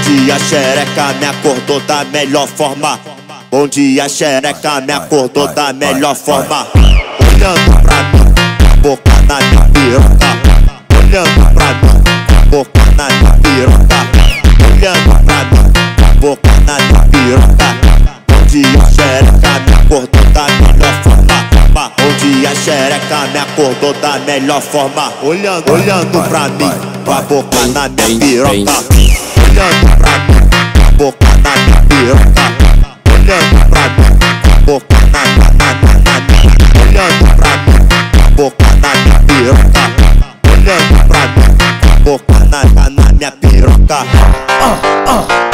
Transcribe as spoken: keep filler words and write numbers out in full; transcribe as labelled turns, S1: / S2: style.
S1: dia, xereca, me acordou da melhor forma. Bom dia, xereca, me acordou da melhor forma. Olhando pra mim, boca na minha piroca. Olhando pra mim, boca na minha piroca. Olhando pra mim, boca na minha piroca. Bom dia, xereca, me acordou da melhor forma. Bom dia, xereca, me acordou da melhor forma. Olhando, olhando pra mim, com a boca na minha piroca. Olhando pra mim, boca na minha piroca. Olhando pra mim, boca na minha, na, na, na minha. Olhando pra mim, boca na minha piroca. Olhando pra mim, boca na, na, na minha piroca.
S2: Ah, ah.